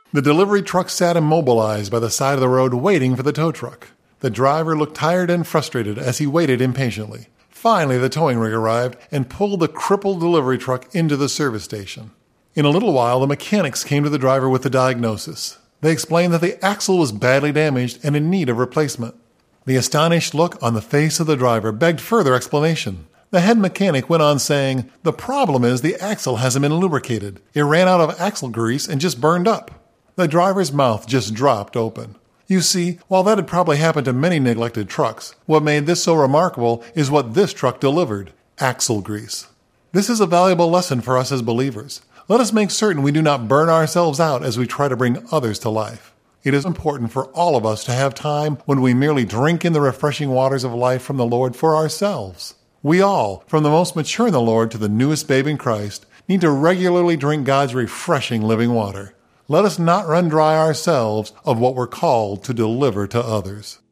The delivery truck sat immobilized by the side of the road waiting for the tow truck. The driver looked tired and frustrated as he waited impatiently. Finally, the towing rig arrived and pulled the crippled delivery truck into the service station. In a little while, the mechanics came to the driver with the diagnosis. They explained that the axle was badly damaged and in need of replacement. The astonished look on the face of the driver begged further explanation. The head mechanic went on saying, "The problem is the axle hasn't been lubricated. It ran out of axle grease and just burned up." The driver's mouth just dropped open. You see, while that had probably happened to many neglected trucks, what made this so remarkable is what this truck delivered: axle grease. This is a valuable lesson for us as believers. Let us make certain we do not burn ourselves out as we try to bring others to life. It is important for all of us to have time when we merely drink in the refreshing waters of life from the Lord for ourselves. We all, from the most mature in the Lord to the newest babe in Christ, need to regularly drink God's refreshing living water. Let us not run dry ourselves of what we're called to deliver to others.